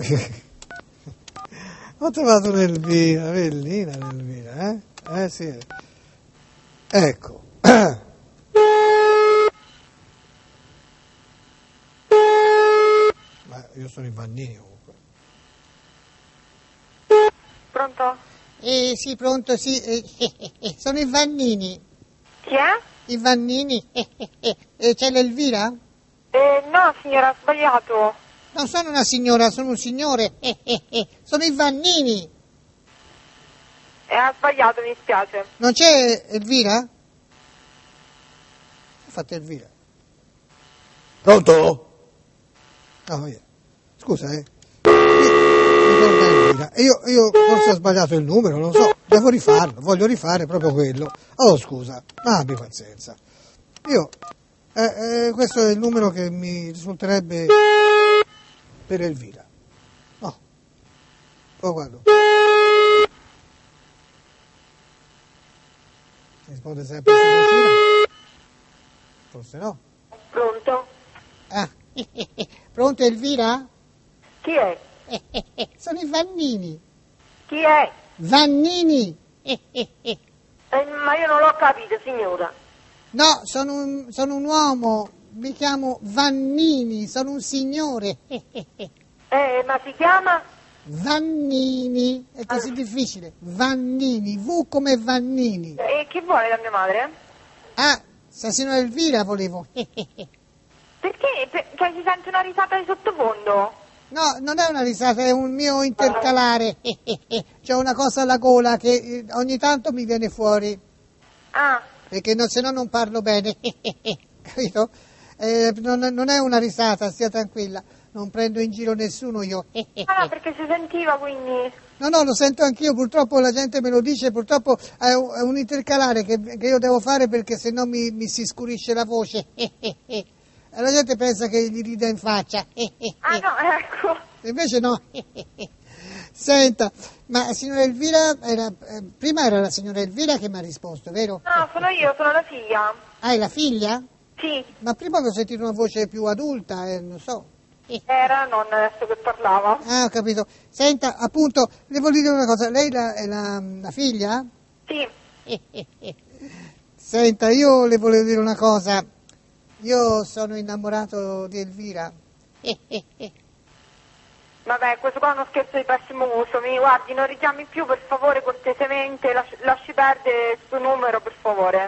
Ho trovato un'Elvira, bellina l'Elvira, eh? Eh sì. Ecco. Ma io sono i Vannini comunque. Pronto? Eh sì, pronto, sì. Eh, eh, eh, sono i Vannini. Chi è? I Vannini. Eh, eh, eh. Eh, c'è l'Elvira? Eh, no signora, ha sbagliato. Non sono una signora, sono un signore. Eh, eh, eh. Sono i Vannini. Eh, ha sbagliato, mi spiace. Non c'è Elvira? Ho fatto Elvira. Pronto? No, io. Scusa, eh. Mi torna Elvira. E io, io forse ho sbagliato il numero, non so. Devo rifarlo, voglio rifare proprio quello. Oh, scusa, ma abbi pazienza. Io, eh, eh, questo è il numero che mi risulterebbe per Elvira. No. Oh, guardo. Risponde sempre Elvira? Forse no. Pronto? Ah, pronto Elvira? Chi è? Sono i Vannini. Chi è? Vannini. Eh, ma io non l'ho capito, signora. No, sono un, sono un uomo, mi chiamo Vannini, sono un signore. Eh, ma si chiama? Vannini, è così difficile. Vannini, V come Vannini. E chi vuole la mia madre? Ah, sa signora Elvira volevo. Perché? Per, cioè si sente una risata di sottofondo? No, non è una risata, è un mio intercalare. C'ho una cosa alla gola che ogni tanto mi viene fuori. Ah. Perché no, se no non parlo bene. Capito? Eh, non, non è una risata, stia tranquilla. Non prendo in giro nessuno io. Ah, perché si sentiva quindi... No, no, lo sento anch'io, purtroppo la gente me lo dice, purtroppo è un, è un intercalare che, che io devo fare perché sennò mi, mi si scurisce la voce. E la gente pensa che gli rida in faccia. Ah no, ecco. Invece no. Senta, ma signora Elvira, era, eh, prima era la signora Elvira che mi ha risposto, vero? No, sono io, sono la figlia. Ah, è la figlia? Sì. Ma prima avevo sentito una voce più adulta, eh, non so. Era la nonna adesso che parlava. Ah, ho capito. Senta, appunto, le voglio dire una cosa, lei la, è la, la figlia? Sì. Senta, io le volevo dire una cosa, io sono innamorato di Elvira. Vabbè, questo qua è uno scherzo di pessimo gusto, mi guardi, non richiami più per favore, cortesemente, lasci, lasci perdere il suo numero per favore.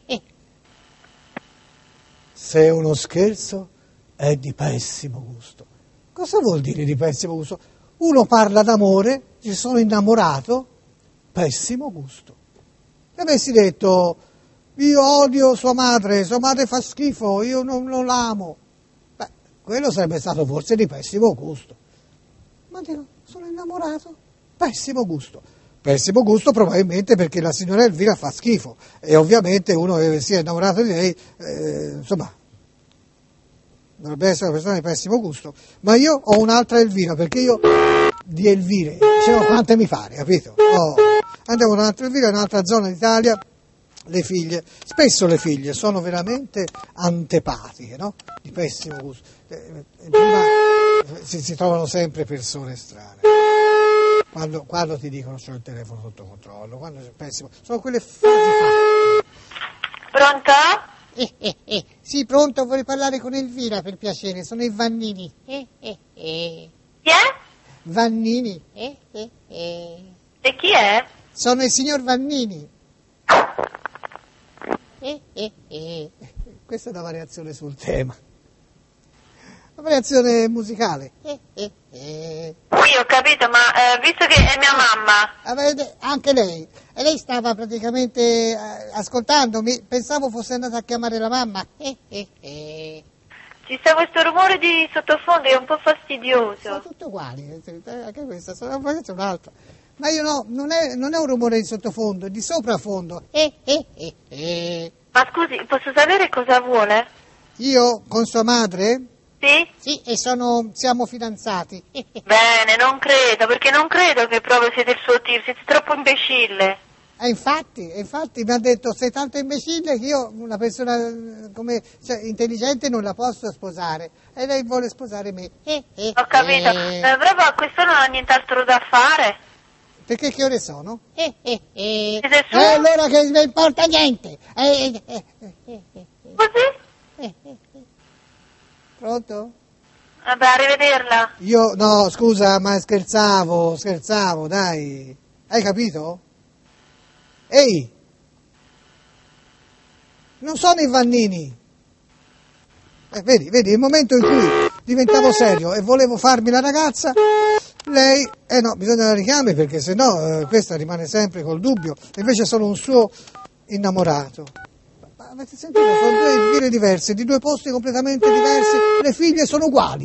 Se è uno scherzo è di pessimo gusto. Cosa vuol dire di pessimo gusto? Uno parla d'amore, ci sono innamorato, pessimo gusto. Se avessi detto, io odio sua madre, sua madre fa schifo, io non, non l'amo, beh, quello sarebbe stato forse di pessimo gusto. Ma dico, sono innamorato, pessimo gusto. Pessimo gusto probabilmente perché la signora Elvira fa schifo e ovviamente uno che si è innamorato di lei, eh, insomma, dovrebbe essere una persona di pessimo gusto. Ma io ho un'altra Elvira, perché io di Elvire Dicevo, quante mi pare, capito? Oh, andiamo da un'altra, in un'altra zona d'Italia, le figlie, spesso le figlie sono veramente antipatiche, no? Di pessimo gusto. Eh, prima si, si trovano sempre persone strane. Quando, quando ti dicono c'ho il telefono sotto controllo, quando c'è pessimo, sono quelle frasi fatte. Pronto? Eh, eh, eh. Sì, pronto, vorrei parlare con Elvira, per piacere, sono i Vannini. Eh, eh, eh. Chi è? Vannini. Eh, eh, eh. E chi è? Sono il signor Vannini. Eh, eh, eh. Questa è una variazione sul tema. Una variazione musicale. Eh, eh, eh. Sì, ho capito, ma eh, visto che è mia mamma... Avete, anche lei. E lei stava praticamente eh, ascoltandomi, pensavo fosse andata a chiamare la mamma. Eh, eh, eh. Ci sta questo rumore di sottofondo, è un po' fastidioso. Sono tutte uguali, eh, anche questa, sono, poi c'è un'altra. Ma io no, non è, non è un rumore di sottofondo, è di soprafondo. Eh, eh, eh, eh. Ma scusi, posso sapere cosa vuole? Io con sua madre? Sì? Sì, e sono, siamo fidanzati. Eh, eh. Bene, non credo, perché non credo che proprio siete il suo tipo, siete troppo imbecille. E infatti, e infatti mi ha detto sei tanto imbecille che io una persona eh, come, cioè, intelligente non la posso sposare e lei vuole sposare me. Eh, eh, Ho capito, eh. eh, proprio a quest'ora non ha nient'altro da fare. Perché che ore sono? Eh, eh, eh. Siete su? E allora che mi importa niente. Eh, eh, eh, eh, eh, eh. Così? Eh, eh, eh. Pronto? Vabbè, arrivederla. Io, no, scusa, ma scherzavo, scherzavo, dai. Hai capito? Ehi! Non sono i Vannini. Eh, vedi, vedi, il momento in cui diventavo serio e volevo farmi la ragazza, lei, eh no, bisogna la richiami perché sennò eh, questa rimane sempre col dubbio, invece sono un suo innamorato. Ma avete sentito? Sono due vie diverse, di due posti completamente diversi, le figlie sono uguali.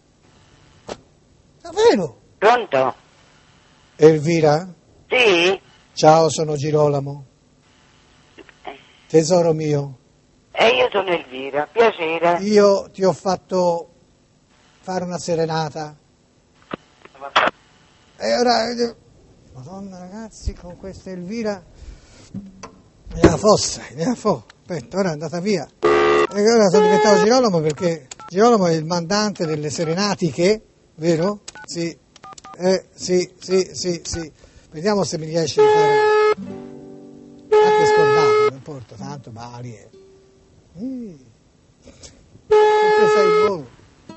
Davvero? Pronto? Elvira? Sì? Ciao, sono Girolamo. Tesoro mio. E io sono Elvira, piacere. Io ti ho fatto fare una serenata. E ora... Madonna ragazzi, con questa Elvira... Nella fossa, nella fossa. Aspetta, ora è andata via. E ora sono diventato Girolamo perché Girolamo è il mandante delle serenatiche, vero? Sì. Eh, sì, sì, sì, sì. Vediamo se mi riesce a fare... Anche scordato, non importa, tanto Bali è... Mm. Sempre sei il volo.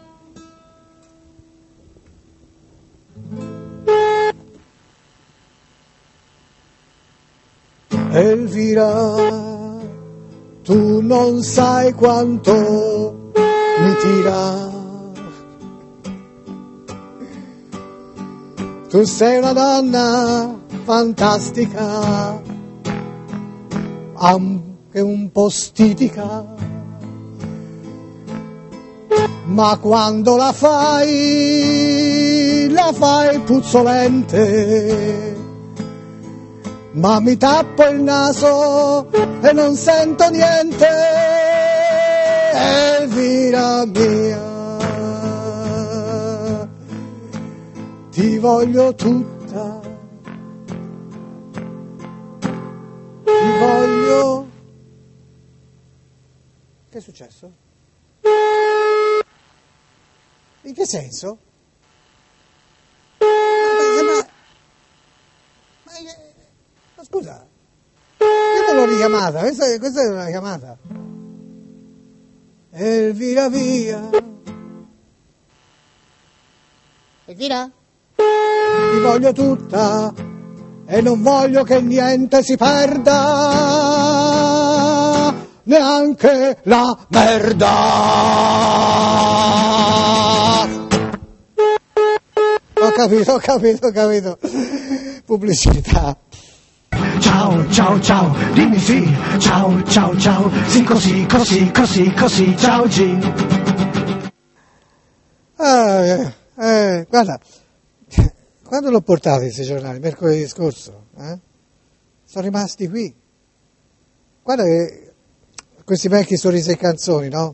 Elvira, tu non sai quanto mi tira. Tu sei una donna fantastica, anche un po' stitica, ma quando la fai, la fai puzzolente. Ma mi tappo il naso e non sento niente, Elvira mia, ti voglio tutta, ti voglio... Che è successo? In che senso? Ma, ma, ma scusa, io non l'ho richiamata, questa, questa è una chiamata. Elvira via. Elvira? Ti voglio tutta e non voglio che niente si perda, neanche la merda. Ho capito, ho capito, ho capito. Pubblicità. Ciao, ciao, ciao, dimmi sì, ciao, ciao, ciao, sì così, così, così, così, ciao G. Ah, eh, eh, guarda, quando l'ho portato questi giornali? Mercoledì scorso, eh? Sono rimasti qui. Guarda che questi vecchi sorrisi e canzoni, no?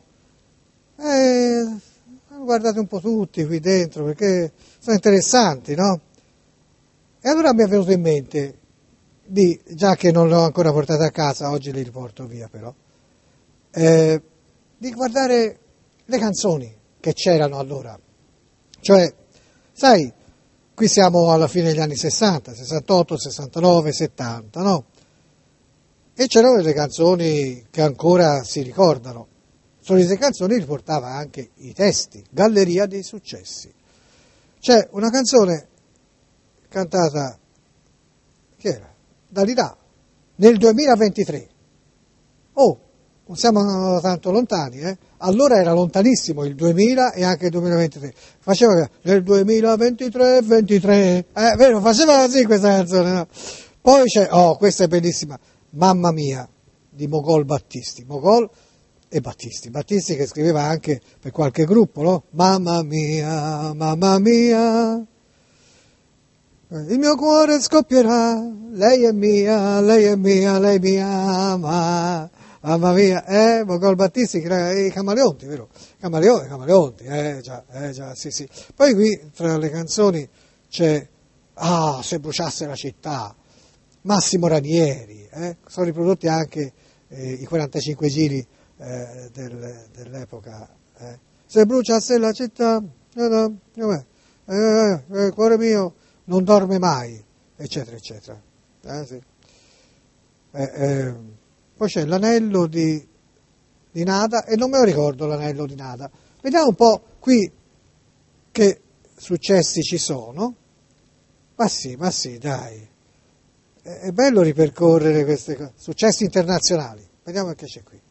Eh, guardate un po' tutti qui dentro perché sono interessanti, no? E allora mi è venuto in mente, di, già che non l'ho ancora portato a casa, oggi li riporto via però, eh, di guardare le canzoni che c'erano allora. Cioè, sai, qui siamo alla fine degli anni sessanta, sessantotto, sessantanove, settanta, no? E c'erano delle canzoni che ancora si ricordano. Su queste canzoni riportava anche i testi, Galleria dei successi. C'è una canzone cantata, che era? Dalida, nel duemilaventitré. Oh, non siamo tanto lontani, eh? Allora era lontanissimo il duemila e anche il duemilaventitré. Faceva nel duemilaventitré, ventitré, eh, vero, faceva così questa canzone, no? Poi c'è, oh, questa è bellissima, Mamma mia, di Mogol Battisti. Mogol e Battisti. Battisti che scriveva anche per qualche gruppo, no? Mamma mia, mamma mia, il mio cuore scoppierà, lei è mia, lei è mia, lei mi ama, mamma mia, eh, Mogol Battisti, i Camaleonti, vero? Camaleonti, Camaleonti, eh già, eh già, sì sì. Poi qui tra le canzoni c'è, ah, se bruciasse la città, Massimo Ranieri, eh? Sono riprodotti anche eh, i quarantacinque giri eh, del, dell'epoca. Eh? Se bruciasse la città, eh, eh, eh, eh, cuore mio non dorme mai, eccetera, eccetera. Eh, sì. eh, eh, poi c'è l'anello di, di Nada, e non me lo ricordo l'anello di Nada. Vediamo un po' qui che successi ci sono. Ma sì, ma sì, dai. È bello ripercorrere queste cose, successi internazionali. Vediamo che c'è qui.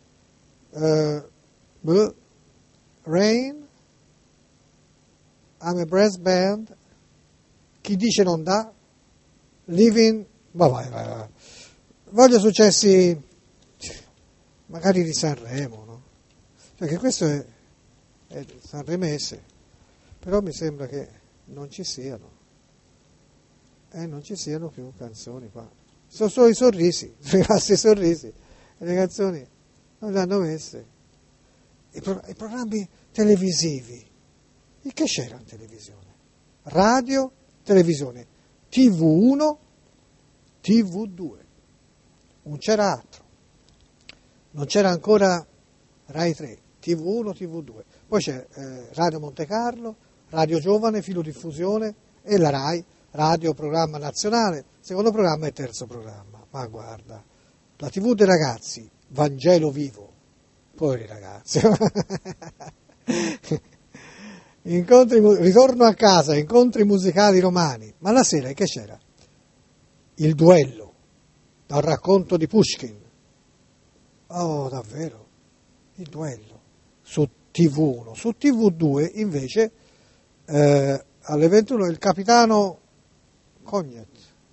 Uh, Rain, I'm a Brass Band, Chi dice non dà, Living, ma vai, vai, vai. Voglio successi magari di Sanremo, no? Cioè che questo è, è sanremese, però mi sembra che non ci siano. Eh, non ci siano più canzoni qua. Sono solo i sorrisi, sono rimasti i sorrisi, e le canzoni non le hanno messe. I, pro- i programmi televisivi, e che c'era in televisione? Radio, televisione, tivù uno, tivù due, non c'era altro. Non c'era ancora Rai tre, tivù uno, tivù due. Poi c'è eh, Radio Monte Carlo, Radio Giovane, Filodiffusione e la Rai, Radio Programma Nazionale, secondo programma e terzo programma. Ma guarda, la tivù dei ragazzi, Vangelo Vivo, poveri ragazzi. Incontri, ritorno a casa, incontri musicali romani. Ma la sera che c'era? Il duello, dal racconto di Pushkin. Oh, davvero? Il duello. Su tivù uno. Su tivù due, invece, eh, alle ventuno, il capitano Cognet.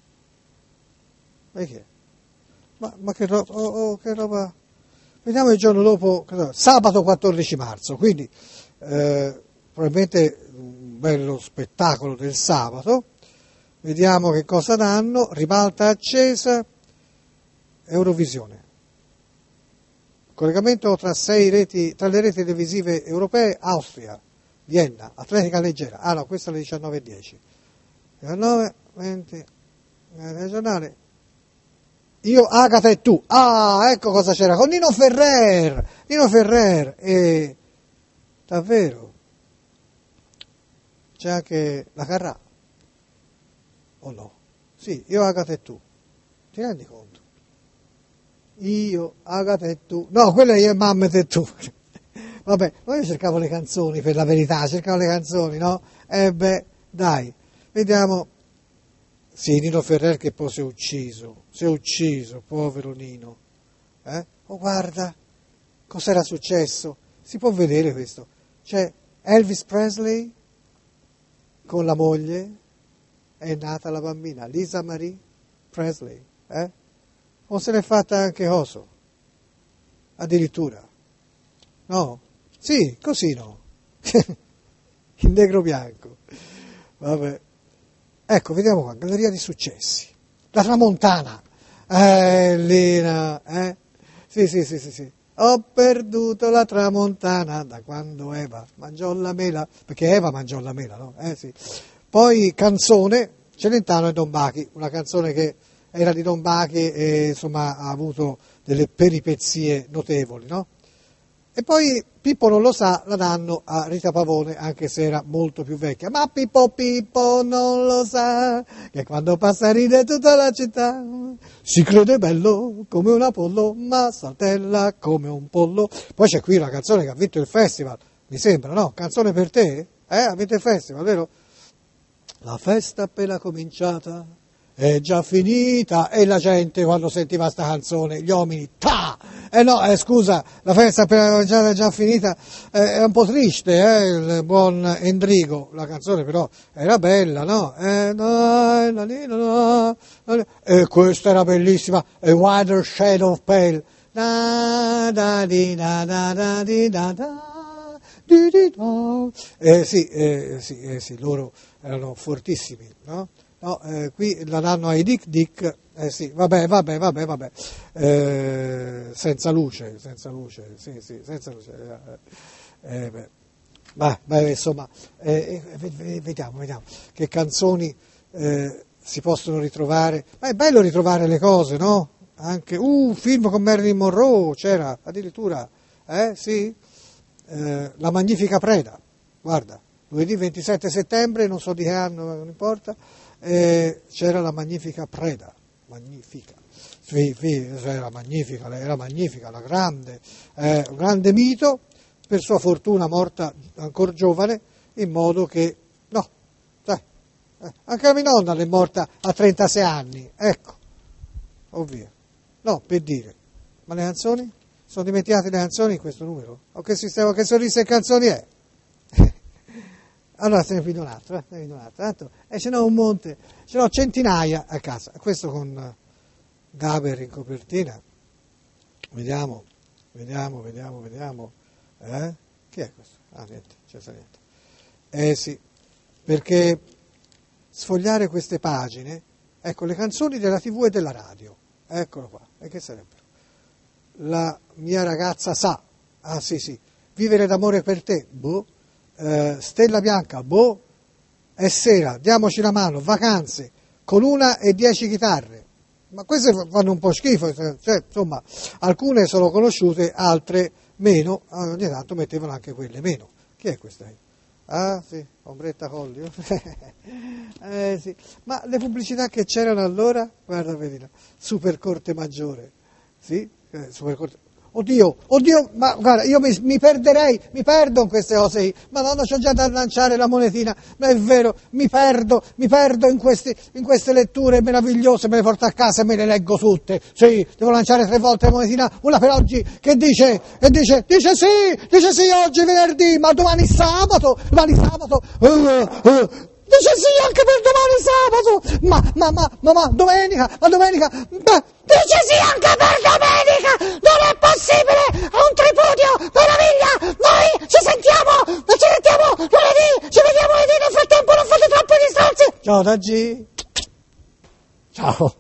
Ma che? Ma, ma che, ro- oh, oh, che roba? Vediamo il giorno dopo, sabato quattordici marzo, quindi eh, probabilmente un bello spettacolo del sabato. Vediamo che cosa danno. Ribalta accesa, Eurovisione. Collegamento tra sei reti, tra le reti televisive europee, Austria, Vienna, atletica leggera. Ah no, questa è alle diciannove e dieci. diciannove, venti, regionale. Io, Agata e tu. Ah, ecco cosa c'era con Nino Ferrer. Nino Ferrer. E davvero c'è anche la Carrà. O no? Sì, io, Agata e tu. Ti rendi conto? Io, Agata e tu. No, quella è io, mamma e tu. Vabbè, ma io cercavo le canzoni, per la verità, cercavo le canzoni, no? E eh beh, dai, vediamo. Sì, Nino Ferrer che poi si è ucciso, si è ucciso, povero Nino. Eh? Oh, guarda, cos'era successo? Si può vedere questo. C'è Elvis Presley con la moglie, è nata la bambina, Lisa Marie Presley. Eh? O se l'è fatta anche Oso, addirittura. No? Sì, così no. In negro bianco. Vabbè. Ecco, vediamo qua, galleria di successi. La Tramontana. Eh, Lina, eh? Sì, sì, sì, sì, sì. Ho perduto la tramontana da quando Eva mangiò la mela, perché Eva mangiò la mela, no? Eh sì. Poi canzone, Celentano e Don Bachi, una canzone che era di Don Bachi e insomma ha avuto delle peripezie notevoli, no? E poi Pippo non lo sa, la danno a Rita Pavone, anche se era molto più vecchia. Ma Pippo Pippo non lo sa, che quando passa ride tutta la città. Si crede bello come un Apollo, ma saltella come un pollo. Poi c'è qui la canzone che ha vinto il festival, mi sembra, no? Canzone per te? Eh, ha vinto il festival, vero? La festa appena cominciata è già finita, e la gente quando sentiva sta canzone, gli uomini, ta! Eh no, eh, scusa, la festa appena cominciata è già finita, eh, è un po' triste, eh, il buon Endrigo, la canzone però era bella, no? Eh, no, no, no, no, e questa era bellissima, A Wider Shade of Pale, da da di da da da di da da di di da. Eh sì, eh, sì, eh, sì, loro erano fortissimi, no? No, eh, qui la danno ai Dick Dick, eh sì, vabbè, vabbè, vabbè, vabbè, eh, senza luce, senza luce, sì, sì, senza luce, eh, eh, beh. Beh, beh, insomma, eh, eh, vediamo, vediamo, che canzoni eh, si possono ritrovare, ma è bello ritrovare le cose, no? Anche, uh, un film con Marilyn Monroe, c'era, addirittura, eh, sì, eh, La Magnifica Preda, guarda, lunedì ventisette settembre, non so di che anno, non importa, Eh, c'era La Magnifica Preda, magnifica, sì, sì, era magnifica, era magnifica, la grande, eh, un grande mito, per sua fortuna morta ancora giovane, in modo che, no, dai, eh, anche la mia nonna è morta a trentasei anni, ecco, ovvio, no, per dire, ma le canzoni? Sono dimenticate le canzoni in questo numero? O che sistema, che sorrisi e canzoni è? Allora se ne piglio un altro, eh, se ne piglio un altro, tanto, e ce n'ho un monte, ce n'ho centinaia a casa, questo con Gaber in copertina, vediamo, vediamo, vediamo, vediamo, eh? Chi è questo? Ah, niente, c'è niente. Eh sì, perché sfogliare queste pagine, ecco, le canzoni della tivù e della radio, eccolo qua, e che sarebbero? La mia ragazza sa, ah sì sì, Vivere d'amore per te, boh, Uh, Stella Bianca, boh, è sera, diamoci la mano, vacanze, con una e dieci chitarre, ma queste fanno un po' schifo, cioè, insomma, alcune sono conosciute, altre meno, ogni tanto mettevano anche quelle meno. Chi è questa? Ah sì, Ombretta Collio, eh, sì. Ma le pubblicità che c'erano allora, guarda, vedila, Super Corte Maggiore, sì, eh, Super Corte. Oddio, oddio, ma guarda, io mi, mi perderei, mi perdo in queste cose, Madonna, c'ho già da lanciare la monetina, ma è vero, mi perdo, mi perdo in, questi, in queste letture meravigliose, me le porto a casa e me le leggo tutte, sì, devo lanciare tre volte la monetina, una per oggi, che dice, che dice, dice sì, dice sì, oggi è venerdì, ma domani sabato, domani sabato, uh, uh, dice sì anche per domani sabato, ma, ma, ma, ma, ma, domenica, ma domenica, ma, dice sì anche per domenica, non è possibile, è un tripudio, meraviglia, noi ci sentiamo, ci sentiamo lunedì, ci vediamo lunedì, nel frattempo non fate troppo di stronzi. Ciao da G. Ciao.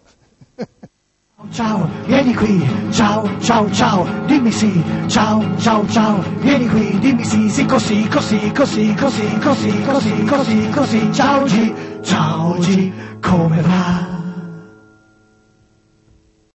Ciao, vieni qui, ciao, ciao, ciao, dimmi sì, ciao, ciao, ciao, vieni qui, dimmi sì, sì, così, così, così, così, così, così, così, così, ciao G, ciao G, come va?